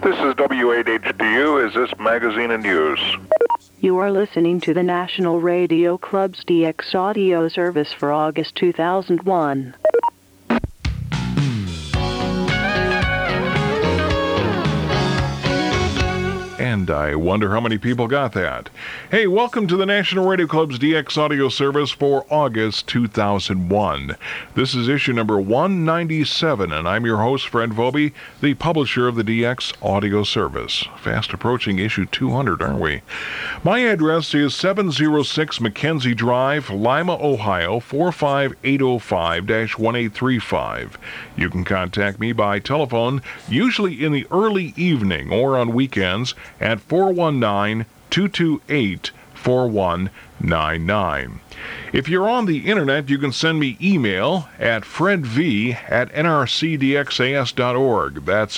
This is W8HDU. Is this magazine in use? You are listening to the National Radio Club's DX audio service for August 2001. And I wonder how many people got that. Hey, welcome to the National Radio Club's DX audio service for August 2001. This is issue number 197, and I'm your host, Fred Vobie, the publisher of the DX audio service. Fast approaching issue 200, aren't we? My address is 706 Mackenzie Drive, Lima, Ohio, 45805-1835. You can contact me by telephone, usually in the early evening or on weekends, at 419-228-4199. If you're on the internet, you can send me email at fredv@nrcdxas.org. That's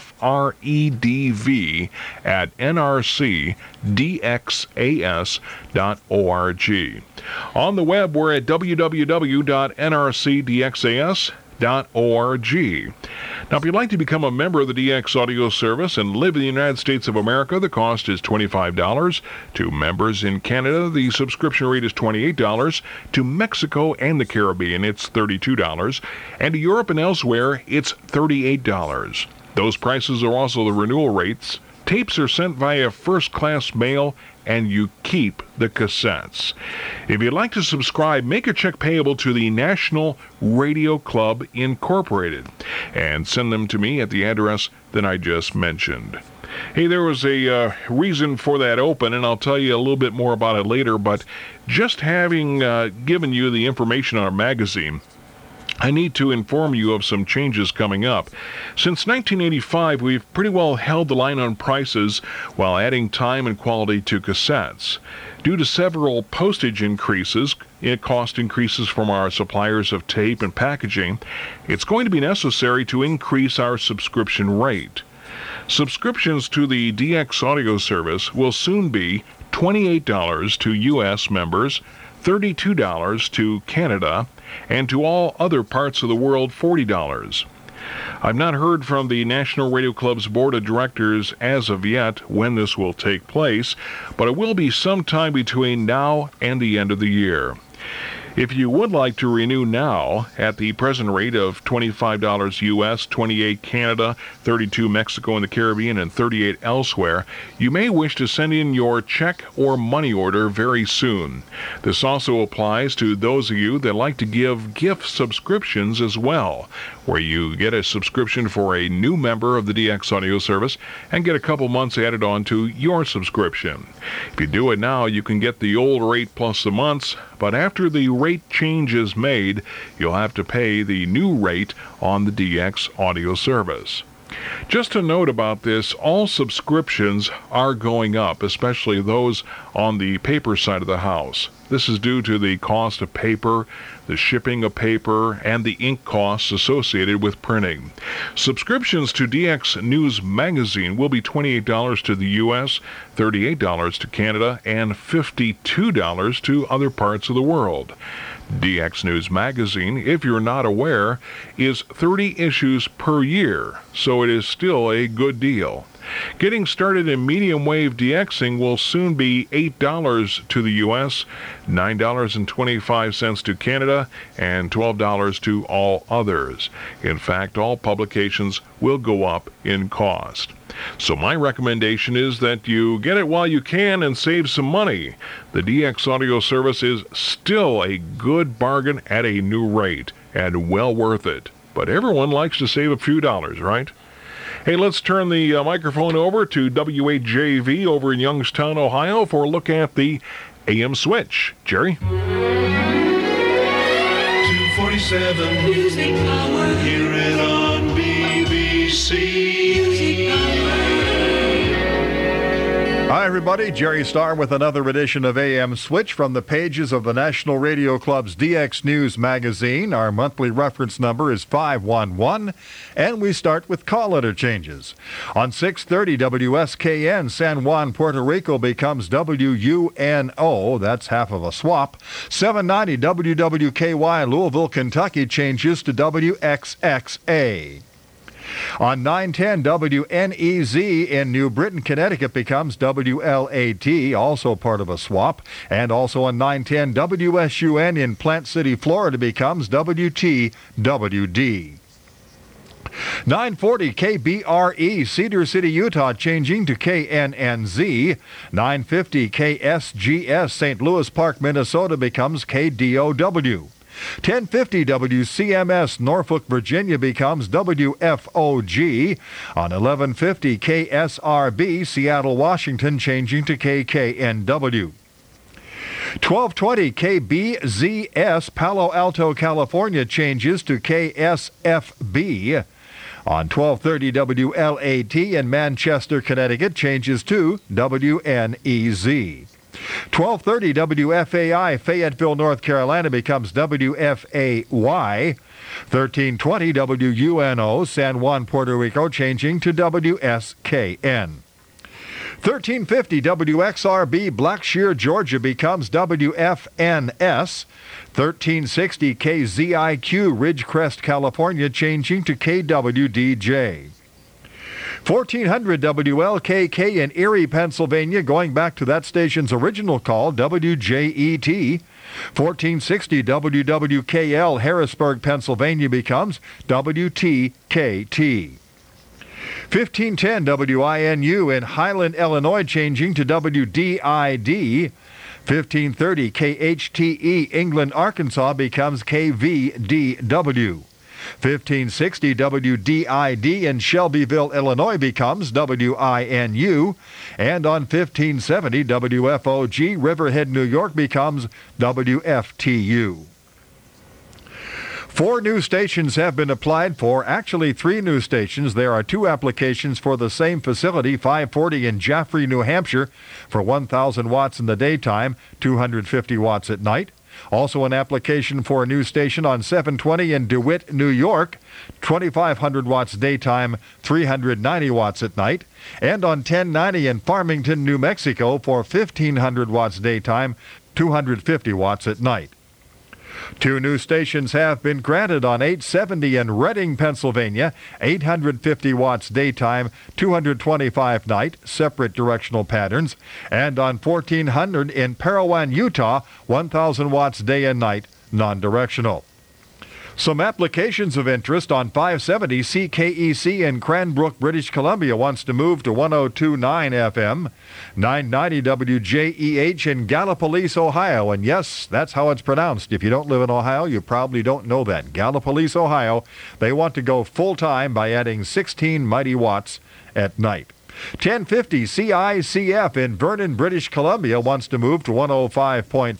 FREDV@nrcdxas.org. On the web, we're at www.nrcdxas.org. Now, if you'd like to become a member of the DX audio service and live in the United States of America, the cost is $25. To members in Canada, the subscription rate is $28. To Mexico and the Caribbean, it's $32. And to Europe and elsewhere, it's $38. Those prices are also the renewal rates. Tapes are sent via first-class mail, and you keep the cassettes. If you'd like to subscribe, make a check payable to the National Radio Club Incorporated and send them to me at the address that I just mentioned. Hey, there was a reason for that open, and I'll tell you a little bit more about it later, but just having given you the information on our magazine, I need to inform you of some changes coming up. Since 1985, we've pretty well held the line on prices while adding time and quality to cassettes. Due to several postage increases, cost increases from our suppliers of tape and packaging, it's going to be necessary to increase our subscription rate. Subscriptions to the DX audio service will soon be $28 to U.S. members, $32 to Canada, and to all other parts of the world, $40. I've not heard from the National Radio Club's Board of Directors as of yet when this will take place, but it will be sometime between now and the end of the year. If you would like to renew now at the present rate of $25 U.S., $28 Canada, $32 Mexico and the Caribbean, and $38 elsewhere, you may wish to send in your check or money order very soon. This also applies to those of you that like to give gift subscriptions as well, where you get a subscription for a new member of the DX audio service and get a couple months added on to your subscription. If you do it now, you can get the old rate plus the months, but after the rate change is made, you'll have to pay the new rate on the DX audio service. Just a note about this, all subscriptions are going up, especially those on the paper side of the house. This is due to the cost of paper, the shipping of paper, and the ink costs associated with printing. Subscriptions to DX News Magazine will be $28 to the U.S., $38 to Canada, and $52 to other parts of the world. DX News Magazine, if you're not aware, is 30 issues per year, so it is still a good deal. Getting started in medium wave DXing will soon be $8 to the U.S., $9.25 to Canada, and $12 to all others. In fact, all publications will go up in cost. So my recommendation is that you get it while you can and save some money. The DX audio service is still a good bargain at a new rate, and well worth it. But everyone likes to save a few dollars, right? Hey, let's turn the microphone over to W8JV over in Youngstown, Ohio, for a look at the AM switch. Jerry? 247 Music Power. Hear it on BBC. Music Power. Hi, everybody. Jerry Starr with another edition of AM Switch from the pages of the National Radio Club's DX News Magazine. Our monthly reference number is 511, and we start with call letter changes. On 630 WSKN, San Juan, Puerto Rico becomes WUNO. That's half of a swap. 790 WWKY, Louisville, Kentucky changes to WXXA. On 910 WNEZ in New Britain, Connecticut becomes WLAT, also part of a swap. And also on 910 WSUN in Plant City, Florida becomes WTWD. 940 KBRE, Cedar City, Utah, changing to KNNZ. 950 KSGS, St. Louis Park, Minnesota, becomes KDOW. 1050 WCMS, Norfolk, Virginia, becomes WFOG. On 1150 KSRB, Seattle, Washington, changing to KKNW. 1220 KBZS, Palo Alto, California, changes to KSFB. On 1230 WLAT in Manchester, Connecticut, changes to WNEZ. 1230 WFAI, Fayetteville, North Carolina, becomes WFAY. 1320 WUNO, San Juan, Puerto Rico, changing to WSKN. 1350 WXRB, Blackshear, Georgia, becomes WFNS. 1360 KZIQ, Ridgecrest, California, changing to KWDJ. 1400 WLKK in Erie, Pennsylvania, going back to that station's original call, WJET. 1460 WWKL, Harrisburg, Pennsylvania, becomes WTKT. 1510 WINU in Highland, Illinois, changing to WDID. 1530 KHTE, England, Arkansas, becomes KVDW. 1560 WDID in Shelbyville, Illinois, becomes WINU. And on 1570 WFOG, Riverhead, New York, becomes WFTU. 4 new stations have been applied for. Actually, 3 new stations. There are 2 applications for the same facility, 540 in Jaffrey, New Hampshire, for 1,000 watts in the daytime, 250 watts at night. Also an application for a new station on 720 in DeWitt, New York, 2,500 watts daytime, 390 watts at night. And on 1090 in Farmington, New Mexico, for 1,500 watts daytime, 250 watts at night. 2 new stations have been granted on 870 in Reading, Pennsylvania, 850 watts daytime, 225 night, separate directional patterns. And on 1400 in Parowan, Utah, 1,000 watts day and night, non-directional. Some applications of interest on 570 CKEC in Cranbrook, British Columbia wants to move to 102.9 FM. 990 WJEH in Gallipolis, Ohio. And yes, that's how it's pronounced. If you don't live in Ohio, you probably don't know that. Gallipolis, Ohio. They want to go full-time by adding 16 mighty watts at night. 1050 CICF in Vernon, British Columbia wants to move to 105.5.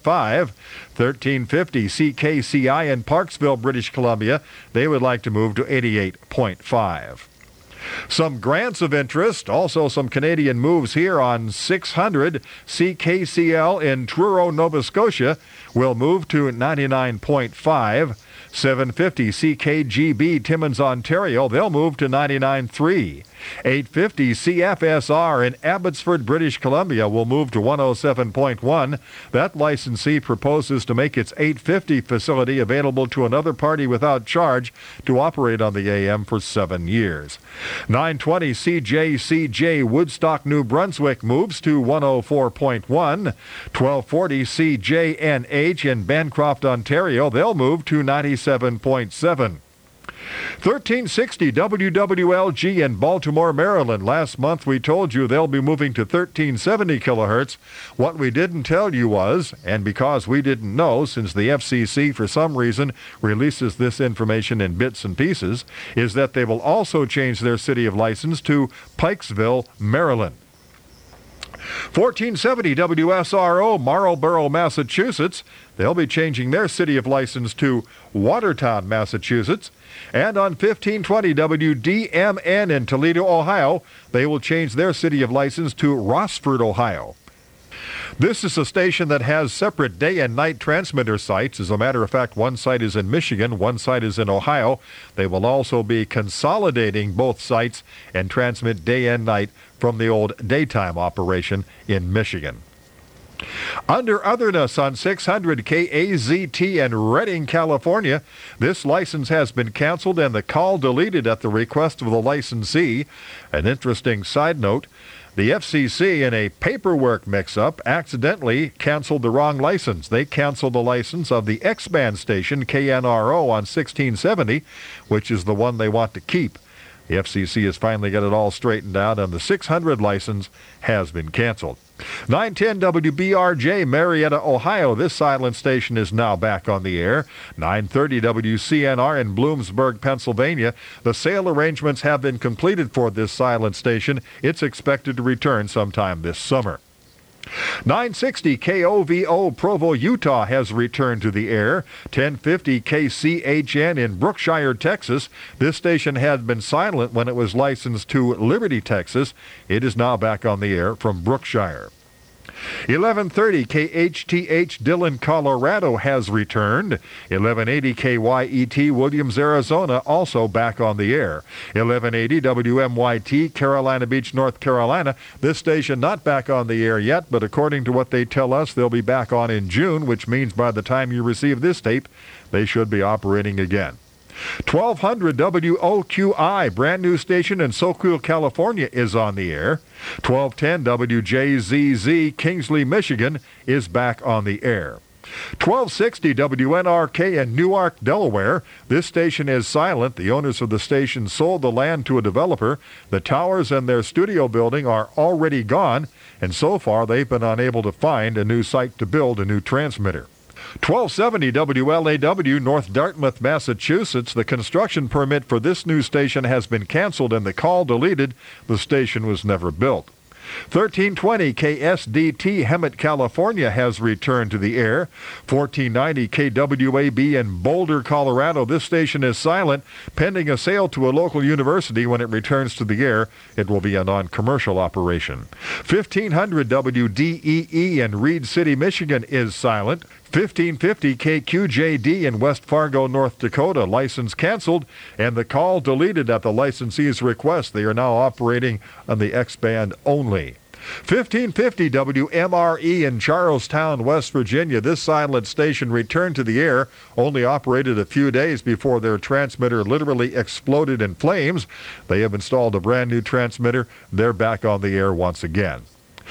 1350 CKCI in Parksville, British Columbia. They would like to move to 88.5. Some grants of interest, also some Canadian moves here on 600 CKCL in Truro, Nova Scotia will move to 99.5. 750 CKGB Timmins, Ontario, they'll move to 99.3. 850 CFSR in Abbotsford, British Columbia will move to 107.1. That licensee proposes to make its 850 facility available to another party without charge to operate on the AM for 7 years. 920 CJCJ Woodstock, New Brunswick moves to 104.1. 1240 CJNH in Bancroft, Ontario, they'll move to 97.7. 1360 WWLG in Baltimore, Maryland. Last month we told you they'll be moving to 1370 kilohertz. What we didn't tell you was, and because we didn't know, since the FCC for some reason releases this information in bits and pieces, is that they will also change their city of license to Pikesville, Maryland. 1470 WSRO, Marlborough, Massachusetts. They'll be changing their city of license to Watertown, Massachusetts. And on 1520 WDMN in Toledo, Ohio, they will change their city of license to Rossford, Ohio. This is a station that has separate day and night transmitter sites. As a matter of fact, one site is in Michigan, one site is in Ohio. They will also be consolidating both sites and transmit day and night from the old daytime operation in Michigan. Under Otherness on 600 KAZT in Redding, California. This license has been canceled and the call deleted at the request of the licensee. An interesting side note, the FCC, in a paperwork mix-up, accidentally canceled the wrong license. They canceled the license of the X-band station KNRO on 1670, which is the one they want to keep. The FCC has finally got it all straightened out, and the 600 license has been canceled. 910 WBRJ, Marietta, Ohio. This silent station is now back on the air. 930 WCNR in Bloomsburg, Pennsylvania. The sale arrangements have been completed for this silent station. It's expected to return sometime this summer. 960 KOVO Provo, Utah has returned to the air. 1050 KCHN in Brookshire, Texas. This station had been silent when it was licensed to Liberty, Texas. It is now back on the air from Brookshire. 1130 KHTH Dillon, Colorado has returned. 1180 KYET Williams, Arizona, also back on the air. 1180 WMYT Carolina Beach, North Carolina. This station not back on the air yet, but according to what they tell us, they'll be back on in June, which means by the time you receive this tape, they should be operating again. 1200 WOQI, brand new station in Soquel, California, is on the air. 1210 WJZZ, Kingsley, Michigan, is back on the air. 1260 WNRK in Newark, Delaware. This station is silent. The owners of the station sold the land to a developer. The towers and their studio building are already gone, and so far they've been unable to find a new site to build a new transmitter. 1270 WLAW, North Dartmouth, Massachusetts. The construction permit for this new station has been canceled and the call deleted. The station was never built. 1320 KSDT, Hemet, California, has returned to the air. 1490 KWAB in Boulder, Colorado. This station is silent, pending a sale to a local university. When it returns to the air, it will be a non-commercial operation. 1500 WDEE in Reed City, Michigan, is silent. 1550 KQJD in West Fargo, North Dakota, license canceled, and the call deleted at the licensee's request. They are now operating on the X-band only. 1550 WMRE in Charlestown, West Virginia. This silent station returned to the air, only operated a few days before their transmitter literally exploded in flames. They have installed a brand new transmitter. They're back on the air once again.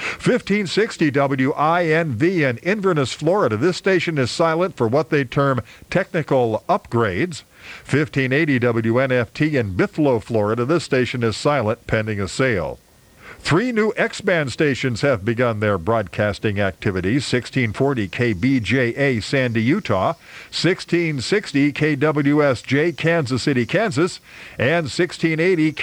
1560 WINV in Inverness, Florida. This station is silent for what they term technical upgrades. 1580 WNFT in Bithlo, Florida. This station is silent pending a sale. 3 new X-band stations have begun their broadcasting activities. 1640 KBJA, Sandy, Utah. 1660 KWSJ, Kansas City, Kansas. And 1680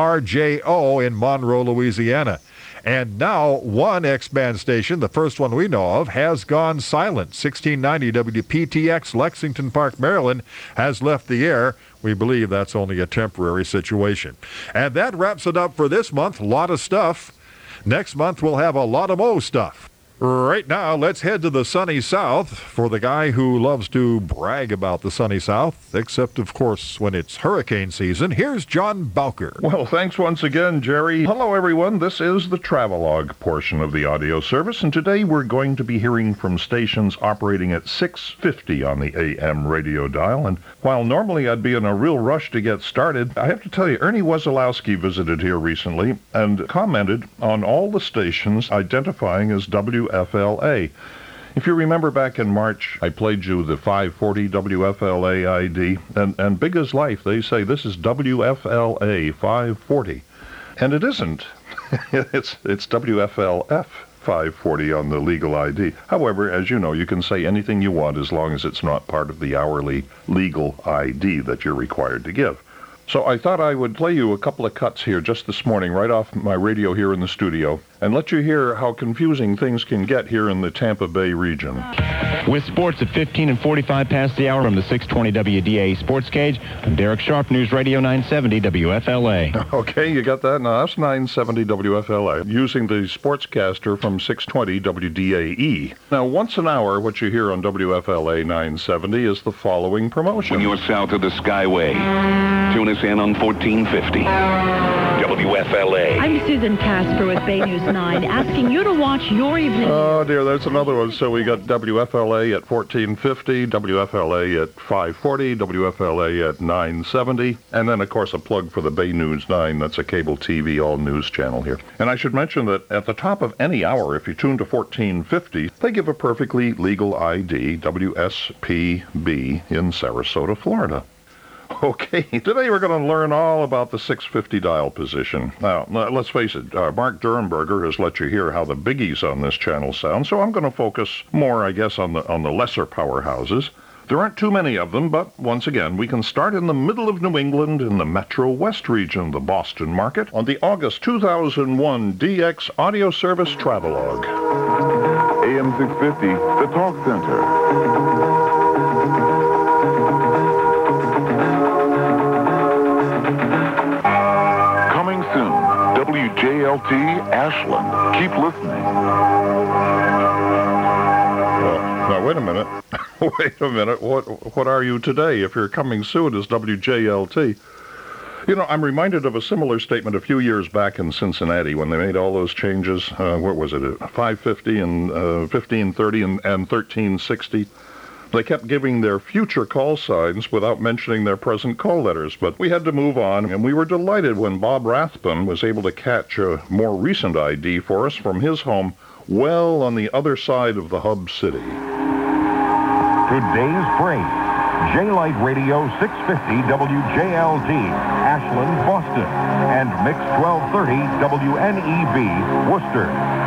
KRJO in Monroe, Louisiana. And now one X-band station, the first one we know of, has gone silent. 1690 WPTX, Lexington Park, Maryland, has left the air. We believe that's only a temporary situation. And that wraps it up for this month. A lot of stuff. Next month we'll have a lot of more stuff. Right now, let's head to the sunny South for the guy who loves to brag about the sunny South, except, of course, when it's hurricane season. Here's John Bowker. Well, thanks once again, Jerry. Hello, everyone. This is the Travelogue portion of the audio service, and today we're going to be hearing from stations operating at 650 on the AM radio dial. And while normally I'd be in a real rush to get started, I have to tell you, Ernie Wesolowski visited here recently and commented on all the stations identifying as WFLA. If you remember back in March, I played you the 540 WFLA ID, and big as life, they say this is WFLA 540. And it isn't. It's WFLF 540 on the legal ID. However, as you know, you can say anything you want as long as it's not part of the hourly legal ID that you're required to give. So I thought I would play you a couple of cuts here just this morning, right off my radio here in the studio, and let you hear how confusing things can get here in the Tampa Bay region. With sports at 15 and 45 past the hour from the 620 WDA Sports Cage, I'm Derek Sharp, News Radio 970 WFLA. Okay, you got that? Now, that's 970 WFLA, using the Sportscaster from 620 WDAE. Now, once an hour, what you hear on WFLA 970 is the following promotion. When you're south of the Skyway, tune us in on 1450. WFLA. I'm Susan Casper with Bay News 9, asking you to watch your evening. Oh, dear, that's another one. So we got WFLA at 1450, WFLA at 540, WFLA at 970, and then, of course, a plug for the Bay News 9. That's a cable TV all-news channel here. And I should mention that at the top of any hour, if you tune to 1450, they give a perfectly legal ID, WSPB, in Sarasota, Florida. Okay, today we're going to learn all about the 650 dial position. Now, let's face it, Mark Durenberger has let you hear how the biggies on this channel sound, so I'm going to focus more, I guess, on the lesser powerhouses. There aren't too many of them, but once again, we can start in the middle of New England in the Metro West region, the Boston market, on the August 2001 DX Audio Service Travelogue. AM 650, the Talk Center. WJLT Ashland. Keep listening. Now, wait a minute. Wait a minute. What are you today? If you're coming soon as WJLT. You know, I'm reminded of a similar statement a few years back in Cincinnati when they made all those changes. What was it? 550 and 1530 and 1360. They kept giving their future call signs without mentioning their present call letters, but we had to move on, and we were delighted when Bob Rathbun was able to catch a more recent ID for us from his home well on the other side of the hub city. Today's phrase, J-Light Radio 650 WJLT, Ashland, Boston, and Mix 1230 WNEB, Worcester.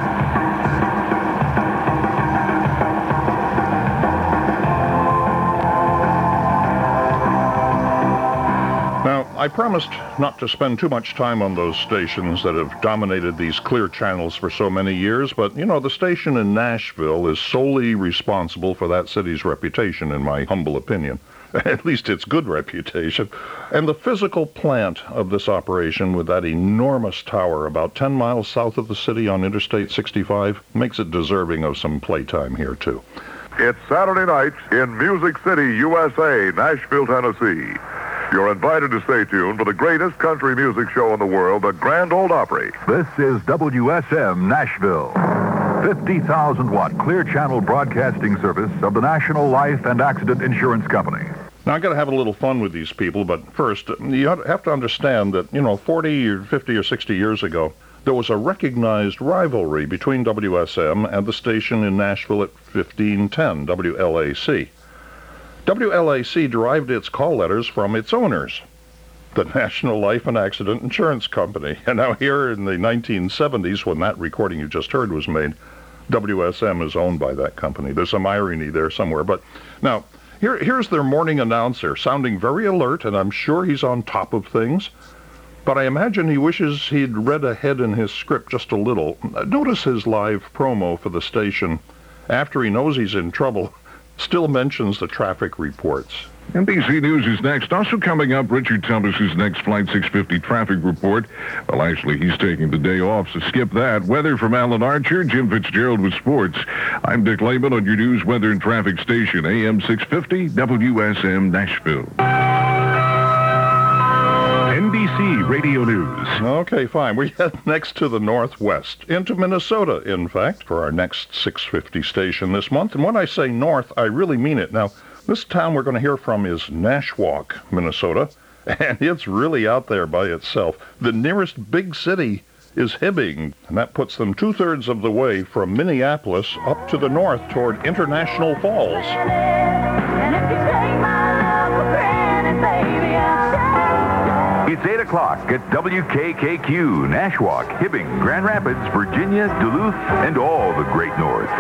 I promised not to spend too much time on those stations that have dominated these clear channels for so many years, but, you know, the station in Nashville is solely responsible for that city's reputation, in my humble opinion. At least its good reputation. And the physical plant of this operation, with that enormous tower about 10 miles south of the city on Interstate 65, makes it deserving of some playtime here, too. It's Saturday night in Music City, USA, Nashville, Tennessee. You're invited to stay tuned for the greatest country music show in the world, the Grand Ole Opry. This is WSM Nashville, 50,000-watt clear channel broadcasting service of the National Life and Accident Insurance Company. Now, I've got to have a little fun with these people, but first, you have to understand that, 40 or 50 or 60 years ago, there was a recognized rivalry between WSM and the station in Nashville at 1510, WLAC. WLAC derived its call letters from its owners, the National Life and Accident Insurance Company. And now here in the 1970s, when that recording you just heard was made, WSM is owned by that company. There's some irony there somewhere. But now, here's their morning announcer, sounding very alert, and I'm sure he's on top of things. But I imagine he wishes he'd read ahead in his script just a little. Notice his live promo for the station. After he knows he's in trouble, still mentions the traffic reports. NBC News is next. Also coming up, Richard Thomas's next Flight 650 traffic report. Well, actually, he's taking the day off, so skip that. Weather from Alan Archer, Jim Fitzgerald with sports. I'm Dick Lehman on your news, weather, and traffic station, AM 650, WSM Nashville. NBC Radio News. Okay, fine. We head next to the Northwest, into Minnesota, in fact, for our next 650 station this month. And when I say north, I really mean it. Now, this town we're going to hear from is Nashwauk, Minnesota, and it's really out there by itself. The nearest big city is Hibbing, and that puts them 2/3 of the way from Minneapolis up to the north toward International Falls. It's 8 o'clock at WKKQ, Nashwauk, Hibbing, Grand Rapids, Virginia, Duluth, and all the great north.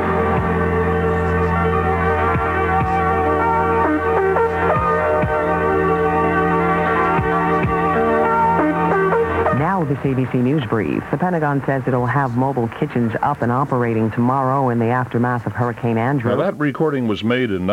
Now this ABC News Brief. The Pentagon says it'll have mobile kitchens up and operating tomorrow in the aftermath of Hurricane Andrew. Now, that recording was made in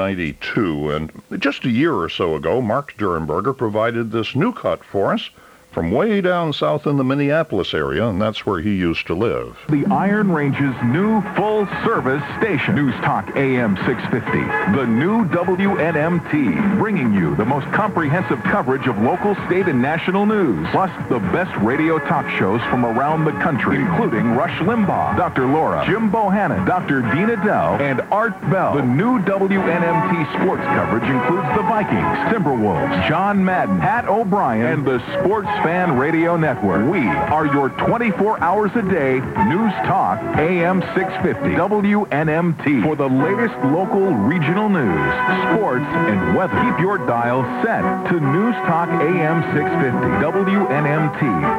1992, and just a year or so ago, Mark Durenberger provided this new cut for us from way down south in the Minneapolis area, and that's where he used to live. The Iron Range's new full-service station, News Talk AM 650, the new WNMT, bringing you the most comprehensive coverage of local, state, and national news, plus the best radio talk shows from around the country, including Rush Limbaugh, Dr. Laura, Jim Bohannon, Dr. Dean Adele, and Art Bell. The new WNMT sports coverage includes the Vikings, Timberwolves, John Madden, Pat O'Brien, and the Sports Fan Radio Network. We are your 24 hours a day News Talk AM 650 WNMT for the latest local regional news, sports, and weather. Keep your dial set to News Talk AM 650 WNMT.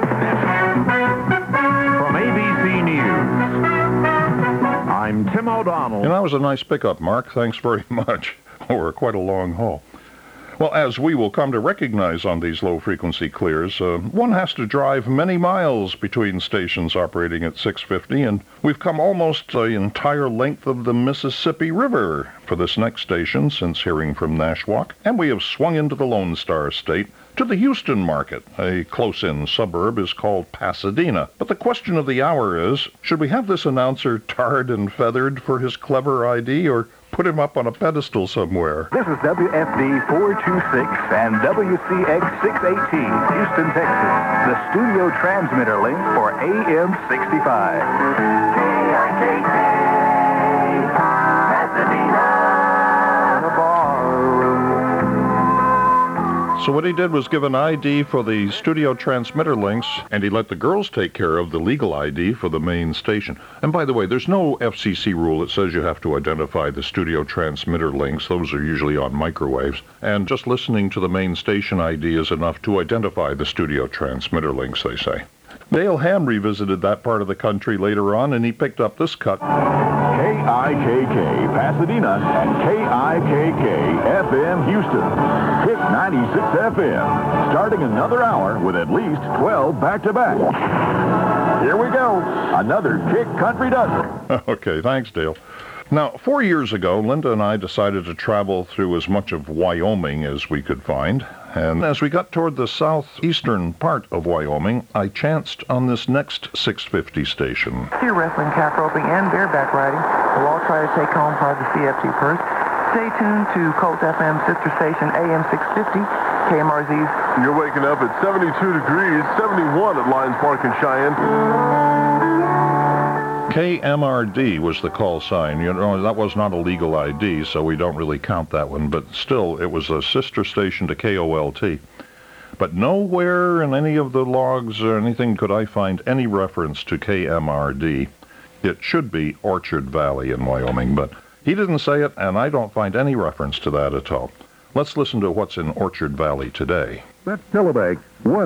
From ABC News, I'm Tim O'Donnell. And that was a nice pickup, Mark. Thanks very much. Over quite a long haul. Well, as we will come to recognize on these low-frequency clears, one has to drive many miles between stations operating at 650, and we've come almost the entire length of the Mississippi River for this next station since hearing from Nashwauk, and we have swung into the Lone Star State to the Houston market. A close-in suburb is called Pasadena. But the question of the hour is, should we have this announcer tarred and feathered for his clever ID, or put him up on a pedestal somewhere? This is WFD 426 and WCX 618, Houston, Texas, the studio transmitter link for AM 65. So what he did was give an ID for the studio transmitter links, and he let the girls take care of the legal ID for the main station. And by the way, there's no FCC rule that says you have to identify the studio transmitter links. Those are usually on microwaves. And just listening to the main station ID is enough to identify the studio transmitter links, they say. Dale Ham revisited that part of the country later on, and he picked up this cut. KIKK Pasadena and KIKK FM Houston. Hit 96 FM. Starting another hour with at least 12 back-to-back. Here we go. Another Kick Country Dozen. Okay, thanks, Dale. Now, 4 years ago, Linda and I decided to travel through as much of Wyoming as we could find. And as we got toward the southeastern part of Wyoming, I chanced on this next 650 station. Deer wrestling, calf roping, and bareback riding will all try to take home part of the CFT purse. Stay tuned to Colt FM sister station AM 650, KMRZ's. You're waking up at 72 degrees, 71 at Lions Park in Cheyenne. KMRD was the call sign. You know, that was not a legal ID, so we don't really count that one, but still, it was a sister station to KOLT. But nowhere in any of the logs or anything could I find any reference to KMRD. It should be Orchard Valley in Wyoming, but he didn't say it, and I don't find any reference to that at all. Let's listen to what's in Orchard Valley today. That's Telebank,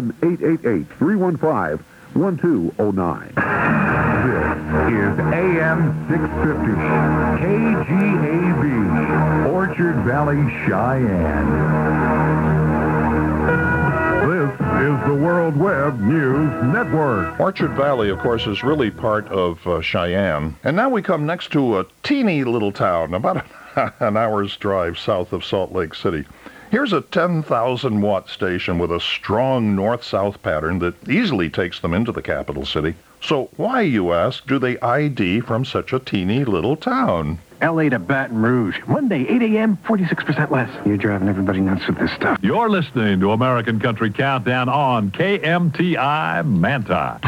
1-888-315-1209. This is AM 650, KGAB, Orchard Valley, Cheyenne. This is the World Web News Network. Orchard Valley, of course, is really part of Cheyenne. And now we come next to a teeny little town, about an hour's drive south of Salt Lake City. Here's a 10,000-watt station with a strong north-south pattern that easily takes them into the capital city. So why, you ask, do they ID from such a teeny little town? L.A. to Baton Rouge. Monday, 8 a.m., 46% less. You're driving everybody nuts with this stuff. You're listening to American Country Countdown on KMTI Manti.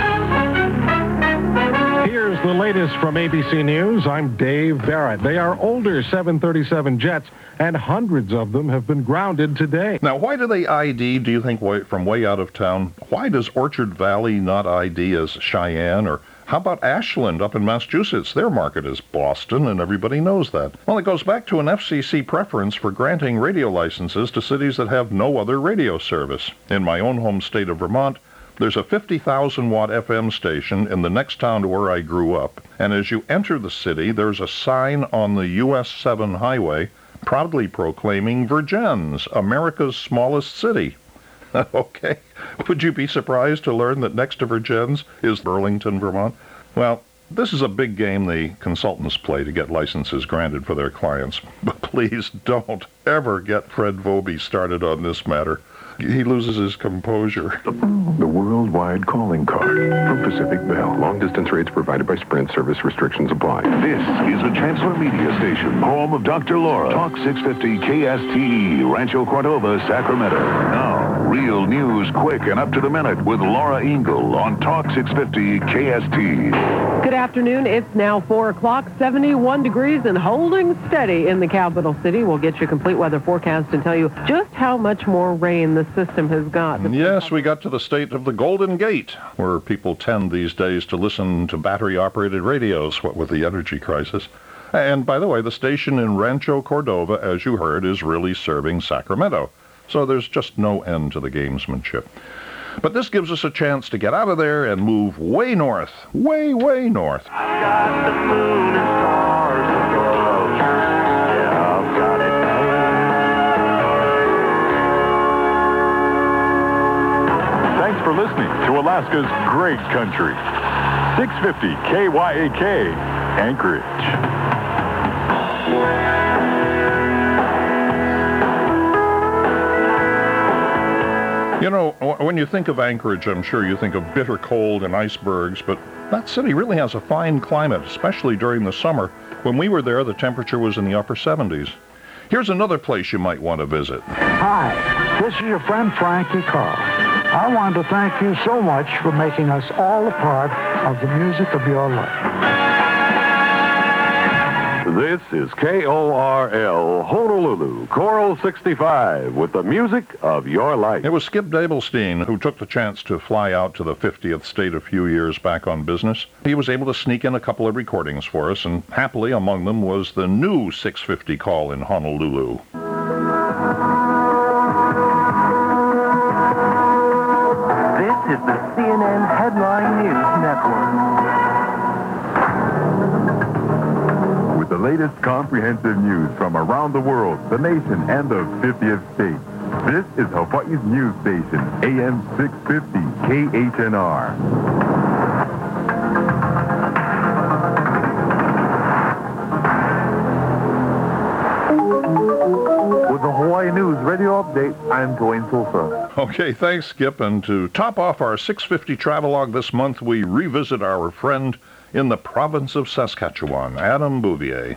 Here's the latest from ABC News. I'm Dave Barrett. They are older 737 jets, and hundreds of them have been grounded today. Now, why do they ID, do you think, from way out of town? Why does Orchard Valley not ID as Cheyenne? Or how about Ashland up in Massachusetts? Their market is Boston, and everybody knows that. Well, it goes back to an FCC preference for granting radio licenses to cities that have no other radio service. In my own home state of Vermont, there's a 50,000-watt FM station in the next town to where I grew up. And as you enter the city, there's a sign on the US 7 highway proudly proclaiming Vergennes, America's smallest city. Okay. Would you be surprised to learn that next to Vergennes is Burlington, Vermont? Well, this is a big game the consultants play to get licenses granted for their clients. But please don't ever get Fred Vobie started on this matter. he loses his composure. The worldwide calling card from Pacific Bell. Long-distance rates provided by Sprint. Service restrictions apply. This is the Chancellor Media Station, home of Dr. Laura. Talk 650 KSTE, Rancho Cordova, Sacramento. Now, real news, quick and up to the minute with Laura Engel on Talk 650 KSTE. Good afternoon. It's now 4 o'clock, 71 degrees and holding steady in the capital city. We'll get you a complete weather forecast and tell you just how much more rain the system has got. Yes, we got to the state of the Golden Gate, where people tend these days to listen to battery-operated radios, what with the energy crisis. And by the way, the station in Rancho Cordova, as you heard, is really serving Sacramento. So there's just no end to the gamesmanship. But this gives us a chance to get out of there and move way north, way, way north. I've got the moon and stars above. Yeah, I've got it Thanks for listening to Alaska's great country. 650 KYAK, Anchorage. You know, when you think of Anchorage, I'm sure you think of bitter cold and icebergs, but that city really has a fine climate, especially during the summer. When we were there, the temperature was in the upper 70s. Here's another place you might want to visit. Hi, this is your friend Frankie Carr. I want to thank you so much for making us all a part of the music of your life. This is KORL Honolulu, Coral 65, with the music of your life. It was Skip Dabelstein who took the chance to fly out to the 50th state a few years back on business. He was able to sneak in a couple of recordings for us, and happily among them was the new 650 call in Honolulu. This is the CNN Headline News Network. With the latest comprehensive news from around the world, the nation, and the 50th state. This is Hawaii's news station, AM 650 KHNR. With the Hawaii News Radio Update, I'm Dwayne Tulsa. Okay, thanks, Skip. And to top off our 650 travelogue this month, we revisit our friend in the province of Saskatchewan, Adam Bouvier.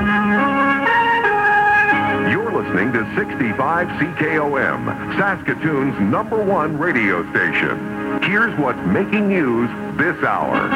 You're listening to 65 CKOM, Saskatoon's #1 radio station. Here's what's making news this hour.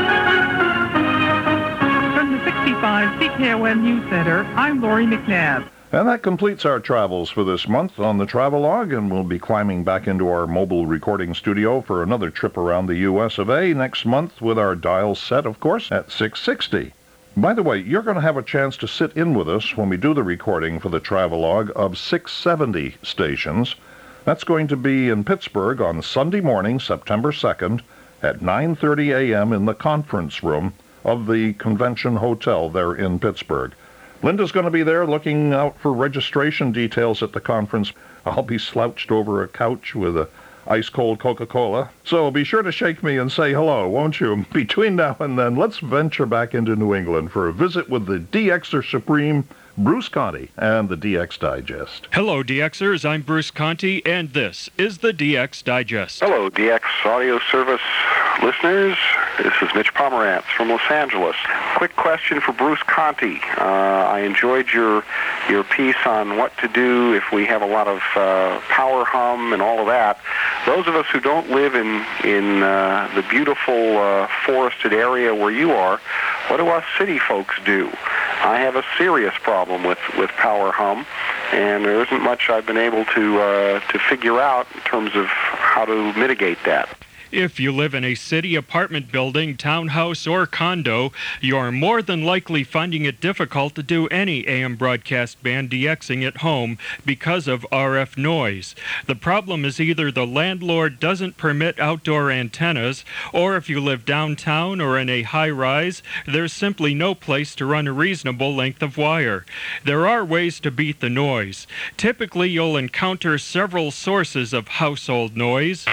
From the 65 CKOM News Center, I'm Lori McNabb. And that completes our travels for this month on the Travelogue, and we'll be climbing back into our mobile recording studio for another trip around the U.S. of A. next month with our dial set, of course, at 660. By the way, you're going to have a chance to sit in with us when we do the recording for the Travelogue of 670 stations. That's going to be in Pittsburgh on Sunday morning, September 2nd, at 9:30 a.m. in the conference room of the Convention Hotel there in Pittsburgh. Linda's going to be there looking out for registration details at the conference. I'll be slouched over a couch with a ice-cold Coca-Cola. So be sure to shake me and say hello, won't you? Between now and then, let's venture back into New England for a visit with the DXer Supreme, Bruce Conti, and the DX Digest. Hello, DXers. I'm Bruce Conti, and this is the DX Digest. Hello, DX Audio Service listeners. This is Mitch Pomerantz from Los Angeles. Quick question for Bruce Conti. I enjoyed your piece on what to do if we have a lot of power hum and all of that. Those of us who don't live in the beautiful forested area where you are, what do us city folks do? I have a serious problem with power hum, and there isn't much I've been able to figure out in terms of how to mitigate that. If you live in a city apartment building, townhouse, or condo, you are more than likely finding it difficult to do any AM broadcast band DXing at home because of RF noise. The problem is either the landlord doesn't permit outdoor antennas, or if you live downtown or in a high-rise, there's simply no place to run a reasonable length of wire. There are ways to beat the noise. Typically, you'll encounter several sources of household noise.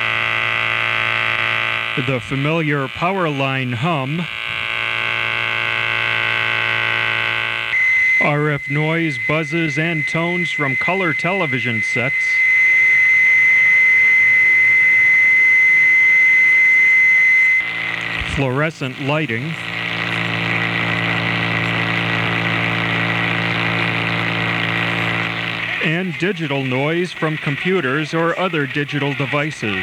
The familiar power line hum, RF noise, buzzes, and tones from color television sets, fluorescent lighting, and digital noise from computers or other digital devices.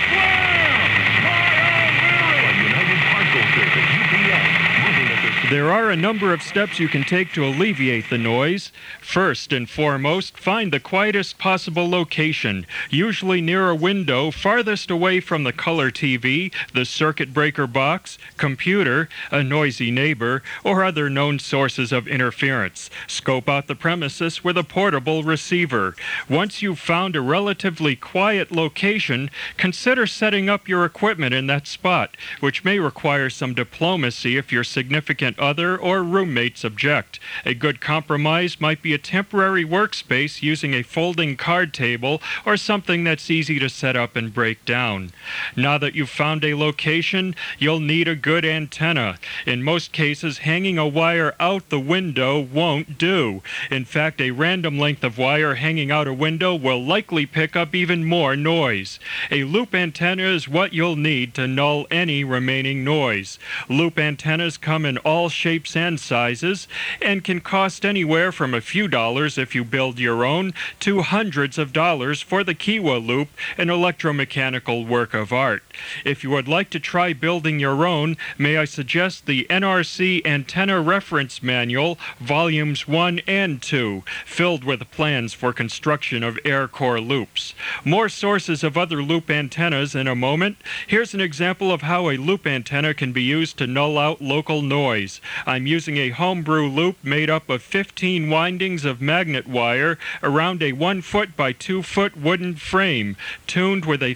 There are a number of steps you can take to alleviate the noise. First and foremost, find the quietest possible location, usually near a window farthest away from the color TV, the circuit breaker box, computer, a noisy neighbor, or other known sources of interference. Scope out the premises with a portable receiver. Once you've found a relatively quiet location, consider setting up your equipment in that spot, which may require some diplomacy if your significant other or roommates object. A good compromise might be a temporary workspace using a folding card table or something that's easy to set up and break down. Now that you've found a location, you'll need a good antenna. In most cases, hanging a wire out the window won't do. In fact, a random length of wire hanging out a window will likely pick up even more noise. A loop antenna is what you'll need to null any remaining noise. Loop antennas come in all shapes and sizes and can cost anywhere from a few dollars if you build your own to hundreds of dollars for the Kiwa loop, an electromechanical work of art. If you would like to try building your own, may I suggest the NRC Antenna Reference Manual, Volumes 1 and 2, filled with plans for construction of air core loops. More sources of other loop antennas in a moment. Here's an example of how a loop antenna can be used to null out local noise. I'm using a homebrew loop made up of 15 windings of magnet wire around a 1 foot by 2 foot wooden frame, tuned with a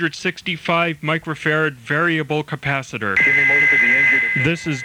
365 microfarad variable capacitor. This is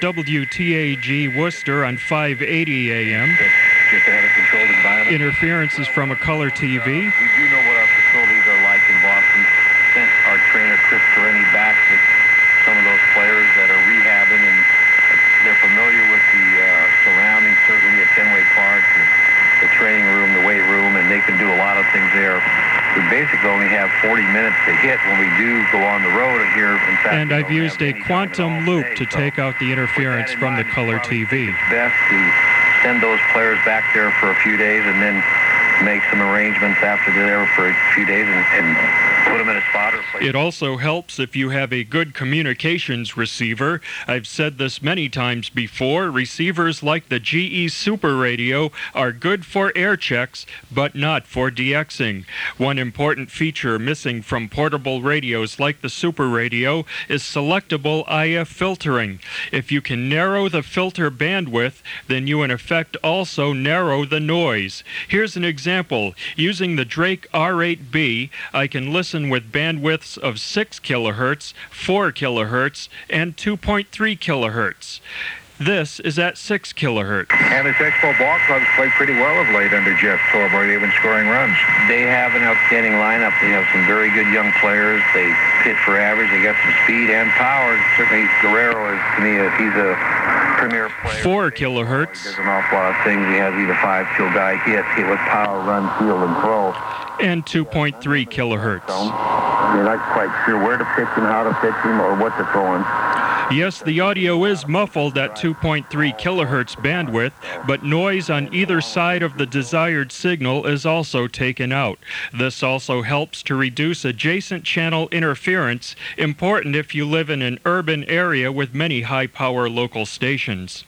WTAG Worcester on 580 AM. Just to have a controlled environment. Interference is from a color TV. We do know what our facilities are like in Boston. Sent our trainer Chris Perini back to some of those players that are rehabbing, and they're familiar with the surroundings, certainly at Fenway Park, the training room, the weight room, and they can do a lot of things there. We basically only have 40 minutes to hit when we do go on the road here. In fact, and I've used a quantum loop to take out the interference from the color TV. It's best to send those players back there for a few days and then make some arrangements after they're there for a few days and put them in a spot or place. It also helps if you have a good communications receiver. I've said this many times before. Receivers like the GE Super Radio are good for air checks, but not for DXing. One important feature missing from portable radios like the Super Radio is selectable IF filtering. If you can narrow the filter bandwidth, then you in effect also narrow the noise. Here's an example. Using the Drake R8B, I can listen with bandwidths of 6 kilohertz, 4 kilohertz, and 2.3 kilohertz. This is at 6 kilohertz. And this Expo ball club's played pretty well of late under Jeff Torborg. They've been scoring runs. They have an outstanding lineup. They have some very good young players. They hit for average. They got some speed and power. Certainly Guerrero is, to me, he's a premier player. 4 kilohertz. He does an awful lot of things. He has either 5-kill guy hit with power, run, field, and throw. And 2.3 kilohertz. You're not quite sure where to pitch him, how to pitch him, or what to throw him. Yes, the audio is muffled at 2.3 kilohertz bandwidth, but noise on either side of the desired signal is also taken out. This also helps to reduce adjacent channel interference, important if you live in an urban area with many high-power local stations.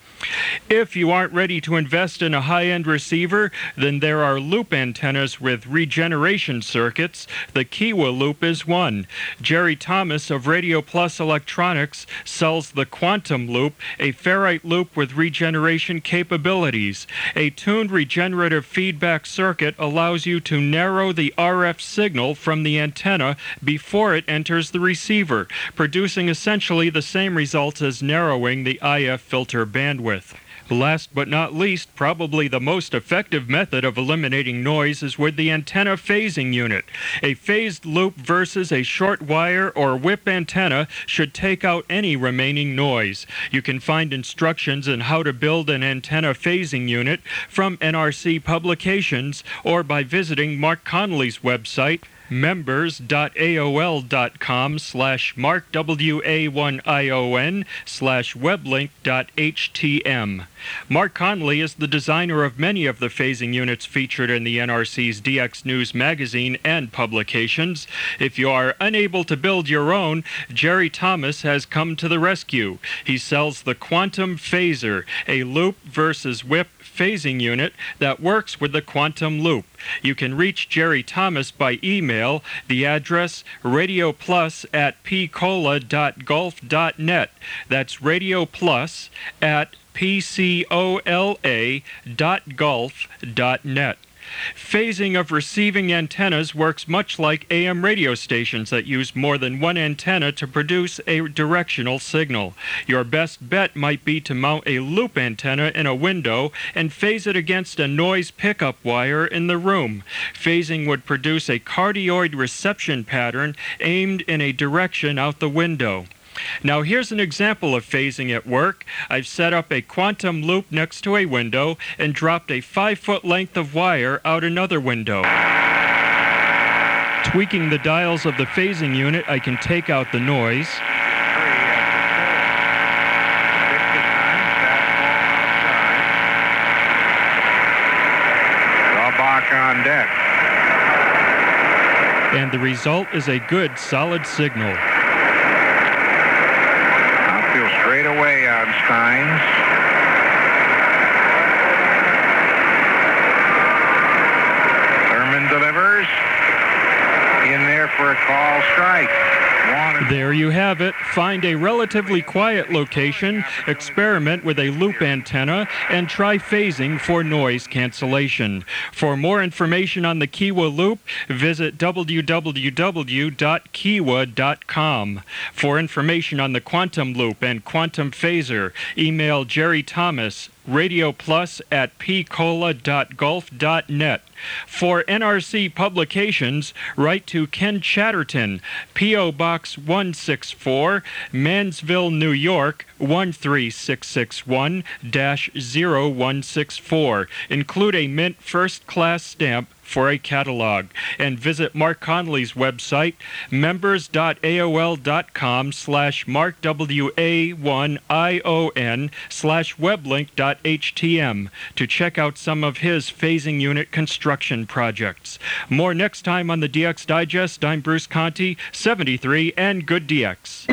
If you aren't ready to invest in a high-end receiver, then there are loop antennas with regeneration circuits. The Kiwa loop is one. Jerry Thomas of Radio Plus Electronics sells the Quantum Loop, a ferrite loop with regeneration capabilities. A tuned regenerative feedback circuit allows you to narrow the RF signal from the antenna before it enters the receiver, producing essentially the same results as narrowing the IF filter bandwidth. Last but not least, probably the most effective method of eliminating noise is with the antenna phasing unit. A phased loop versus a short wire or whip antenna should take out any remaining noise. You can find instructions on how to build an antenna phasing unit from NRC publications or by visiting Mark Connolly's website, members.aol.com/markwa1ion/weblink.htm. Mark Conley is the designer of many of the phasing units featured in the NRC's DX News magazine and publications. If you are unable to build your own, Jerry Thomas has come to the rescue. He sells the Quantum Phaser, a loop versus whip phasing unit that works with the quantum loop. You can reach Jerry Thomas by email. The address, radioplus@pcola.gulf.net. That's radioplus@pcola.gulf.net. Phasing of receiving antennas works much like AM radio stations that use more than one antenna to produce a directional signal. Your best bet might be to mount a loop antenna in a window and phase it against a noise pickup wire in the room. Phasing would produce a cardioid reception pattern aimed in a direction out the window. Now here's an example of phasing at work. I've set up a quantum loop next to a window and dropped a 5-foot length of wire out another window. Tweaking the dials of the phasing unit, I can take out the noise. Drawback on deck. And the result is a good, solid signal. Straight away on Steins. Thurman delivers. In there for a call strike. There you have it. Find a relatively quiet location, experiment with a loop antenna, and try phasing for noise cancellation. For more information on the Kiwa loop, visit www.kiwa.com. For information on the quantum loop and quantum phaser, email Jerry Thomas, radioplus@pcola.gulf.net. For NRC publications, write to Ken Chatterton, P.O. Box 164, Mansville, New York, 13661-0164. Include a mint first-class stamp for a catalog. And visit Mark Conley's website, members.aol.com/markwa1ion/weblink.htm to check out some of his phasing unit construction projects. More next time on the DX Digest. I'm Bruce Conti, 73, and good DX.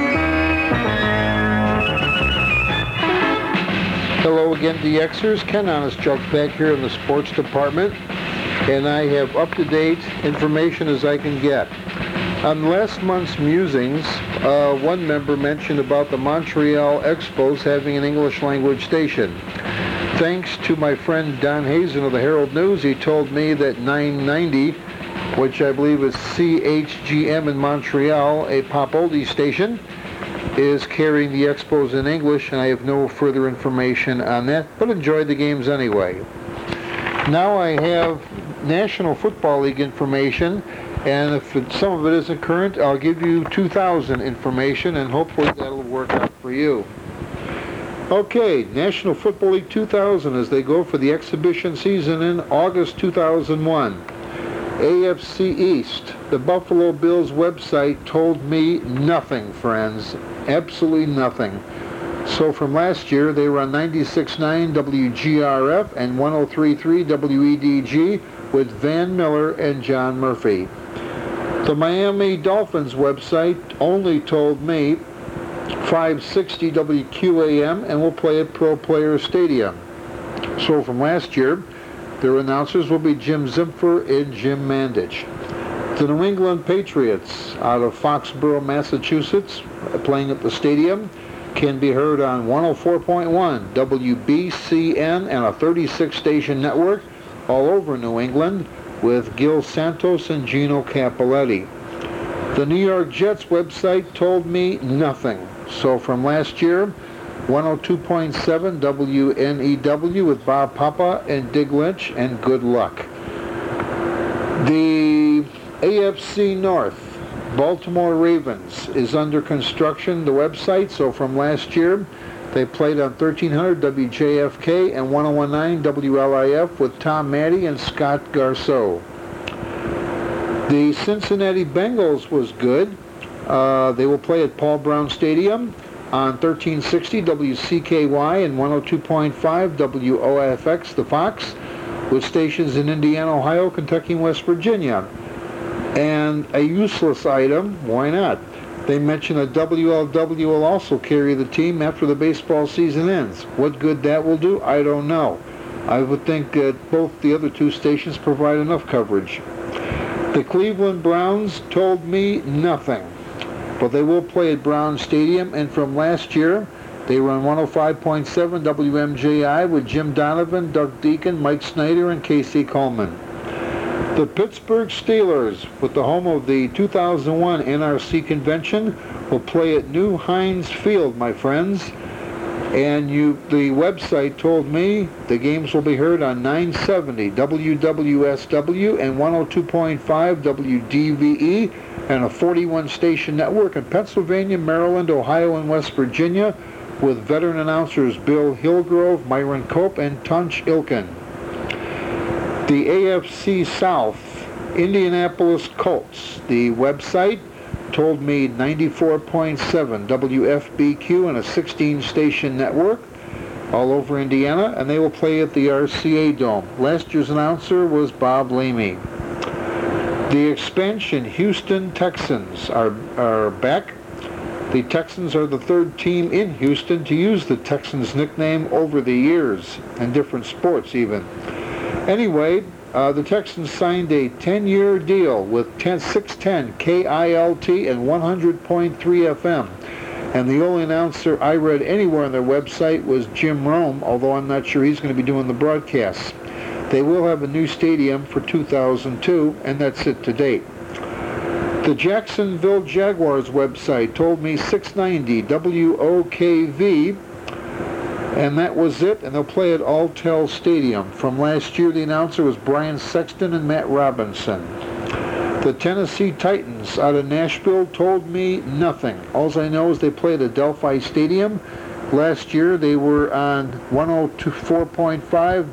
Hello again, DXers. Ken Honest-Junk back here in the sports department, and I have up-to-date information as I can get. On last month's musings, one member mentioned about the Montreal Expos having an English language station. Thanks to my friend Don Hazen of the Herald News, he told me that 990, which I believe is CHGM in Montreal, a pop oldie station, is carrying the Expos in English, and I have no further information on that, but enjoyed the games anyway. Now I have National Football League information, and if some of it isn't current, I'll give you 2000 information, and hopefully that'll work out for you. Okay, National Football League 2000 as they go for the exhibition season in August 2001. AFC East, the Buffalo Bills website told me nothing, friends. Absolutely nothing. So from last year, they were on 96.9 WGRF and 103.3 WEDG with Van Miller and John Murphy. The Miami Dolphins website only told me 560 WQAM and will play at Pro Players Stadium. So from last year, their announcers will be Jim Zimpher and Jim Mandich. The New England Patriots out of Foxborough, Massachusetts, playing at the stadium, can be heard on 104.1 WBCN and a 36-station network all over New England with Gil Santos and Gino Cappelletti. The New York Jets website told me nothing. So from last year, 102.7 WNEW with Bob Papa and Dig Lynch, and good luck. The AFC North, Baltimore Ravens, is under construction, the website. So from last year, they played on 1300 WJFK and 1019 WLIF with Tom Maddy and Scott Garceau. The Cincinnati Bengals was good. They will play at Paul Brown Stadium on 1360 WCKY and 102.5 WOFX, the Fox, with stations in Indiana, Ohio, Kentucky, and West Virginia. And a useless item, why not? They mention that WLW will also carry the team after the baseball season ends. What good that will do, I don't know. I would think that both the other two stations provide enough coverage. The Cleveland Browns told me nothing, but they will play at Brown Stadium, and from last year, they run 105.7 WMJI with Jim Donovan, Doug Deacon, Mike Snyder, and Casey Coleman. The Pittsburgh Steelers, with the home of the 2001 NRC convention, will play at New Heinz Field, my friends. And the website told me the games will be heard on 970 WWSW and 102.5 WDVE and a 41-station network in Pennsylvania, Maryland, Ohio, and West Virginia, with veteran announcers Bill Hillgrove, Myron Cope, and Tunch Ilkin. The AFC South, Indianapolis Colts, the website told me 94.7 WFBQ and a 16-station network all over Indiana, and they will play at the RCA Dome. Last year's announcer was Bob Leamy. The expansion Houston Texans are back. The Texans are the third team in Houston to use the Texans nickname over the years, in different sports even. Anyway, the Texans signed a 10-year deal with 610 KILT and 100.3 FM. And the only announcer I read anywhere on their website was Jim Rome, although I'm not sure he's going to be doing the broadcasts. They will have a new stadium for 2002, and that's it to date. The Jacksonville Jaguars website told me 690 WOKV, and that was it, and they'll play at Alltel Stadium. From last year, the announcer was Brian Sexton and Matt Robinson. The Tennessee Titans out of Nashville told me nothing. All I know is they play at Adelphi Stadium. Last year, they were on 104.5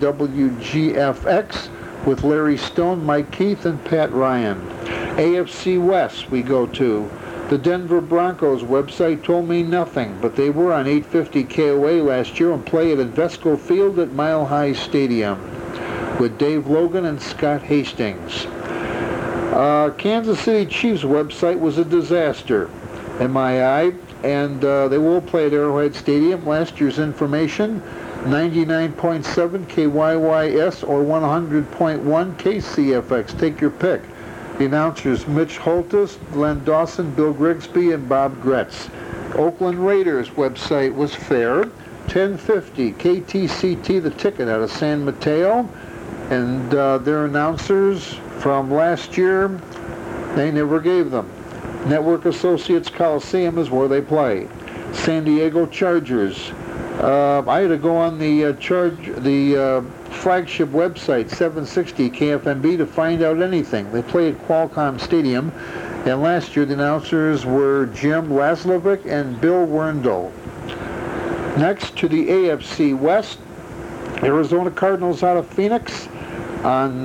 WGFX with Larry Stone, Mike Keith, and Pat Ryan. AFC West we go to. The Denver Broncos website told me nothing, but they were on 850 KOA last year and play at Invesco Field at Mile High Stadium with Dave Logan and Scott Hastings. Kansas City Chiefs website was a disaster in my eye, and they will play at Arrowhead Stadium. Last year's information, 99.7 KYYS or 100.1 KCFX. Take your pick. The announcers Mitch Holtis, Glenn Dawson, Bill Grigsby, and Bob Gretz. Oakland Raiders website was fair. 1050 KTCT, the ticket out of San Mateo. And their announcers from last year, they never gave them. Network Associates Coliseum is where they play. San Diego Chargers. I had to go on the flagship website, 760 KFMB, to find out anything. They play at Qualcomm Stadium, and last year the announcers were Jim Laslovic and Bill Werndl. Next to the AFC West, Arizona Cardinals out of Phoenix on,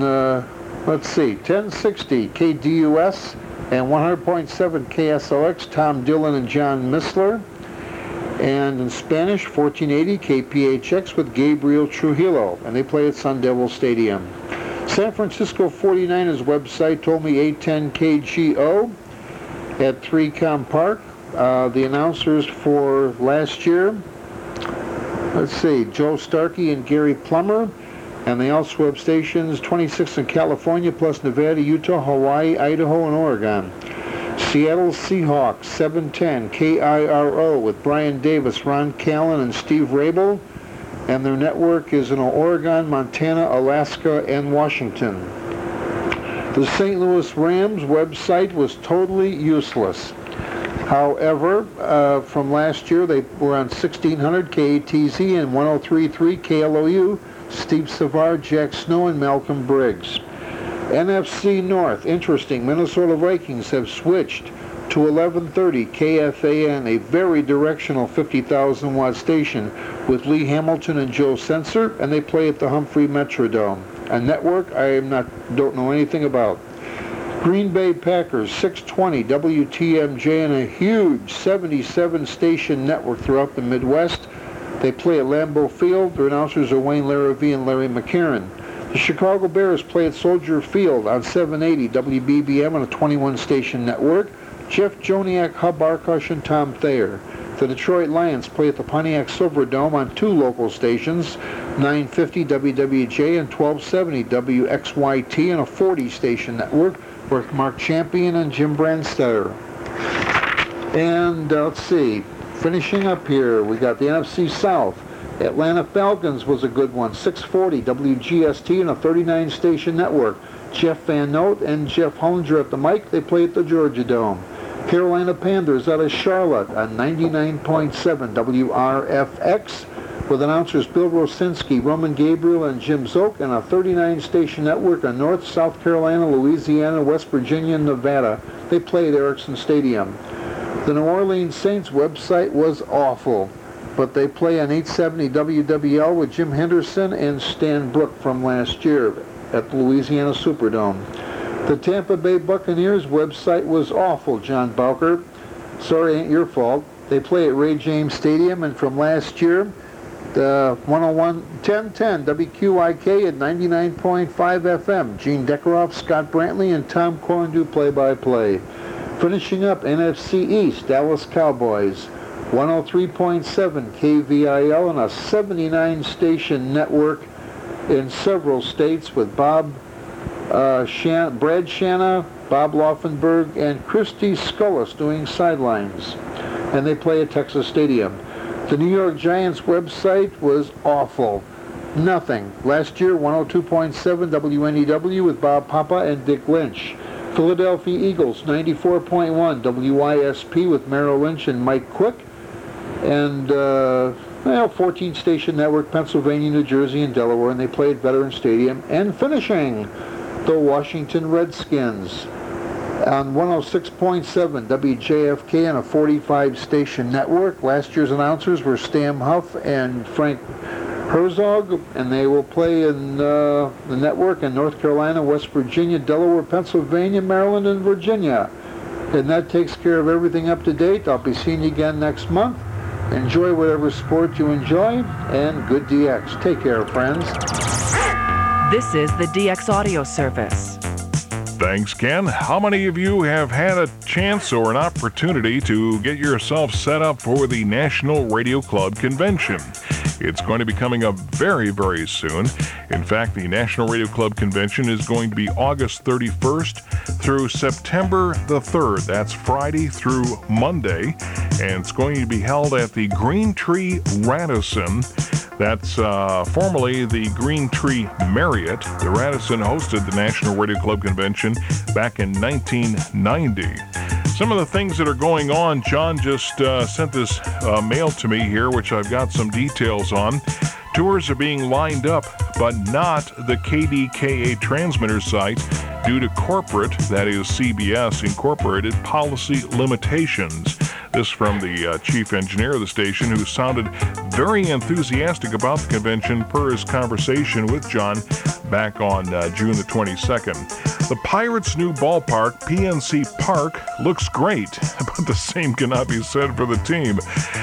1060 KDUS and 100.7 KSLX, Tom Dillon and John Missler. And in Spanish, 1480 KPHX with Gabriel Trujillo, and they play at Sun Devil Stadium. San Francisco 49ers website told me 810 KGO at 3Com Park. The announcers for last year, Joe Starkey and Gary Plummer, and they also have stations 26 in California, plus Nevada, Utah, Hawaii, Idaho, and Oregon. Seattle Seahawks, 710 KIRO with Brian Davis, Ron Callan, and Steve Rabel. And their network is in Oregon, Montana, Alaska, and Washington. The St. Louis Rams website was totally useless. However, from last year, they were on 1600 KATZ and 103.3 KLOU, Steve Savard, Jack Snow, and Malcolm Briggs. NFC North, interesting, Minnesota Vikings have switched to 1130 KFAN, a very directional 50,000 watt station with Lee Hamilton and Joe Sensor, and they play at the Humphrey Metrodome, a network I don't know anything about. Green Bay Packers, 620 WTMJ, and a huge 77-station network throughout the Midwest. They play at Lambeau Field. Their announcers are Wayne Larrivee and Larry McCarron. The Chicago Bears play at Soldier Field on 780 WBBM on a 21-station network. Jeff Joniak, Hub Arkush, and Tom Thayer. The Detroit Lions play at the Pontiac Silverdome on 2 local stations, 950 WWJ and 1270 WXYT, and a 40-station network with Mark Champion and Jim Brandstetter. And let's see, finishing up here, we got the NFC South. Atlanta Falcons was a good one, 640 WGST and a 39-station network. Jeff Van Note and Jeff Hollinger at the mic. They play at the Georgia Dome. Carolina Panthers out of Charlotte on 99.7 WRFX with announcers Bill Rosinski, Roman Gabriel, and Jim Zook, and a 39-station network on North, South Carolina, Louisiana, West Virginia, and Nevada. They play at Erickson Stadium. The New Orleans Saints website was awful, but they play on 870 WWL with Jim Henderson and Stan Brook from last year at the Louisiana Superdome. The Tampa Bay Buccaneers website was awful, John Bowker. Sorry, ain't your fault. They play at Ray James Stadium, and from last year, the 1010 WQIK at 99.5 FM. Gene Deckeroff, Scott Brantley, and Tom Corndew play-by-play. Finishing up, NFC East, Dallas Cowboys, 103.7 KVIL and a 79-station network in several states with Brad Shanna, Bob Laufenberg, and Christy Scullis doing sidelines. And they play at Texas Stadium. The New York Giants website was awful. Nothing. Last year, 102.7 WNEW with Bob Papa and Dick Lynch. Philadelphia Eagles, 94.1 WISP with Merrill Lynch and Mike Quick. And 14-station network, Pennsylvania, New Jersey, and Delaware, and they play at Veterans Stadium. And finishing, the Washington Redskins on 106.7 WJFK and a 45-station network. Last year's announcers were Stam Huff and Frank Herzog, and they will play in the network in North Carolina, West Virginia, Delaware, Pennsylvania, Maryland, and Virginia. And that takes care of everything up to date. I'll be seeing you again next month. Enjoy whatever sport you enjoy, and good DX. Take care, friends. This is the DX Audio Service. Thanks, Ken. How many of you have had a chance or an opportunity to get yourself set up for the National Radio Club Convention? It's going to be coming up very, very soon. In fact, the National Radio Club Convention is going to be August 31st through September the 3rd. That's Friday through Monday. And it's going to be held at the Green Tree Radisson. That's formerly the Green Tree Marriott. The Radisson hosted the National Radio Club Convention back in 1990. Some of the things that are going on, John just sent this mail to me here, which I've got some details on. Tours are being lined up, but not the KDKA transmitter site due to corporate, that is CBS Incorporated, policy limitations. This from the chief engineer of the station, who sounded very enthusiastic about the convention per his conversation with John back on June the 22nd. The Pirates' new ballpark, PNC Park, looks great, but the same cannot be said for the team.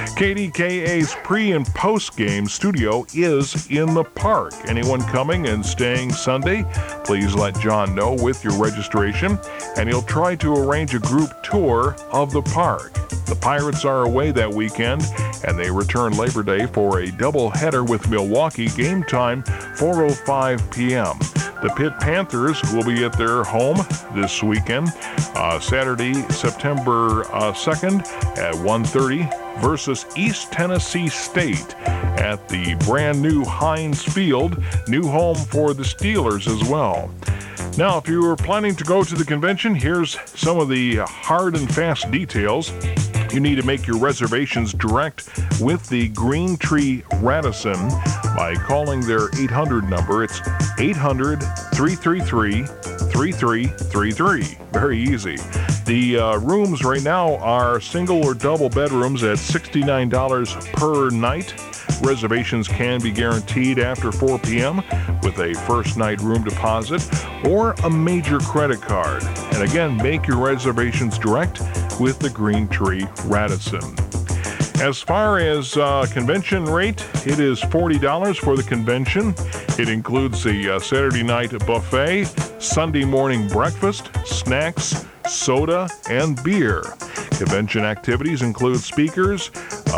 KDKA's pre- and post-game studio is in the park. Anyone coming and staying Sunday, please let John know with your registration, and he'll try to arrange a group tour of the park. The Pirates are away that weekend, and they return Labor Day for a doubleheader with Milwaukee, game time 4:05 p.m. The Pitt Panthers will be at their home this weekend, Saturday, September 2nd at 1:30 versus East Tennessee State at the brand new Heinz Field, new home for the Steelers as well. Now, if you were planning to go to the convention, here's some of the hard and fast details. You need to make your reservations direct with the Green Tree Radisson by calling their 800 number. It's 800-333-3600. 888-866-3333. Very easy. The rooms right now are single or double bedrooms at $69 per night. Reservations can be guaranteed after 4 p.m. with a first night room deposit or a major credit card. And again, make your reservations direct with the Green Tree Radisson. As far as convention rate, it is $40 for the convention. It includes the Saturday night buffet, Sunday morning breakfast, snacks, soda, and beer. Convention activities include speakers,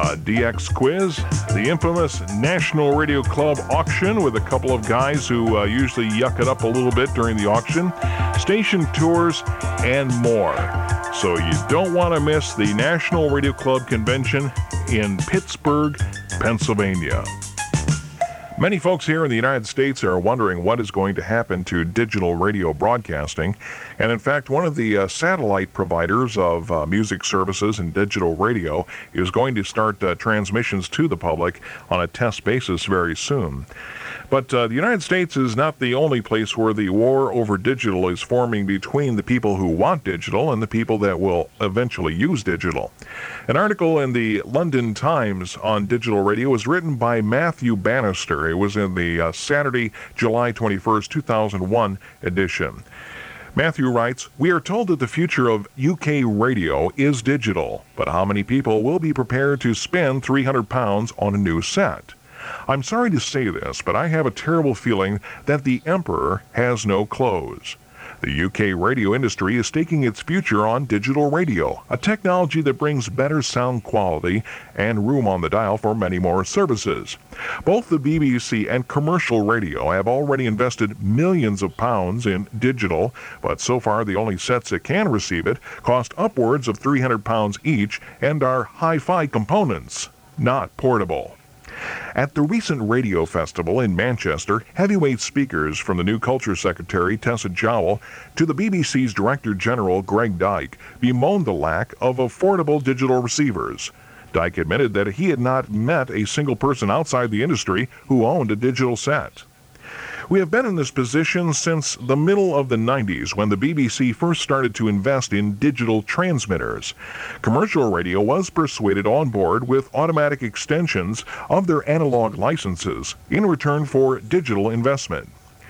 DX quiz, the infamous National Radio Club auction with a couple of guys who usually yuck it up a little bit during the auction, station tours, and more. So you don't want to miss the National Radio Club Convention in Pittsburgh, Pennsylvania. Many folks here in the United States are wondering what is going to happen to digital radio broadcasting. And in fact, one of the satellite providers of music services and digital radio is going to start transmissions to the public on a test basis very soon. But the United States is not the only place where the war over digital is forming between the people who want digital and the people that will eventually use digital. An article in the London Times on digital radio was written by Matthew Bannister. It was in the Saturday, July 21st, 2001 edition. Matthew writes, "We are told that the future of UK radio is digital, but how many people will be prepared to spend £300 on a new set? I'm sorry to say this, but I have a terrible feeling that the emperor has no clothes. The UK radio industry is staking its future on digital radio, a technology that brings better sound quality and room on the dial for many more services. Both the BBC and commercial radio have already invested millions of pounds in digital, but so far the only sets that can receive it cost upwards of £300 each and are hi-fi components, not portable." At the recent radio festival in Manchester, heavyweight speakers from the new Culture Secretary Tessa Jowell to the BBC's Director General Greg Dyke bemoaned the lack of affordable digital receivers. Dyke admitted that he had not met a single person outside the industry who owned a digital set. "We have been in this position since the middle of the 90s when the BBC first started to invest in digital transmitters. Commercial radio was persuaded on board with automatic extensions of their analog licenses in return for digital investment.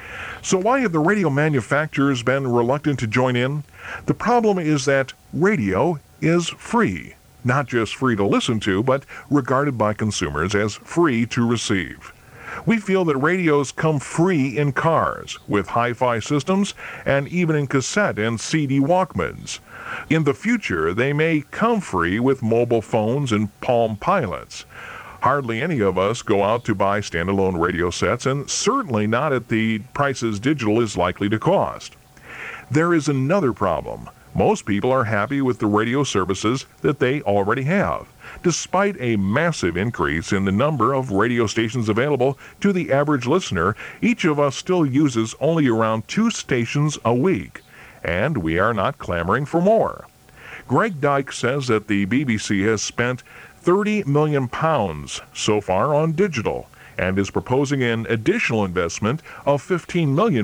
So why have the radio manufacturers been reluctant to join in? The problem is that radio is free. Not just free to listen to, but regarded by consumers as free to receive. We feel that radios come free in cars, with hi-fi systems, and even in cassette and CD Walkmans. In the future, they may come free with mobile phones and Palm Pilots. Hardly any of us go out to buy standalone radio sets, and certainly not at the prices digital is likely to cost. There is another problem. Most people are happy with the radio services that they already have. Despite a massive increase in the number of radio stations available to the average listener, each of us still uses only around 2 stations a week, and we are not clamoring for more. Greg Dyke says that the BBC has spent £30 million so far on digital and is proposing an additional investment of £15 million.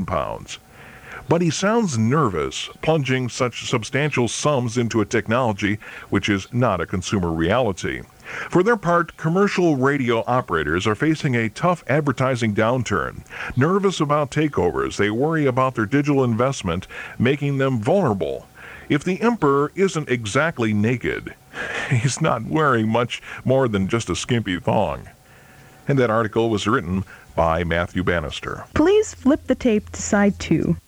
But he sounds nervous plunging such substantial sums into a technology which is not a consumer reality. For their part, commercial radio operators are facing a tough advertising downturn. Nervous about takeovers, they worry about their digital investment making them vulnerable. If the emperor isn't exactly naked, he's not wearing much more than just a skimpy thong. And that article was written by Matthew Bannister. Please flip the tape to side 2.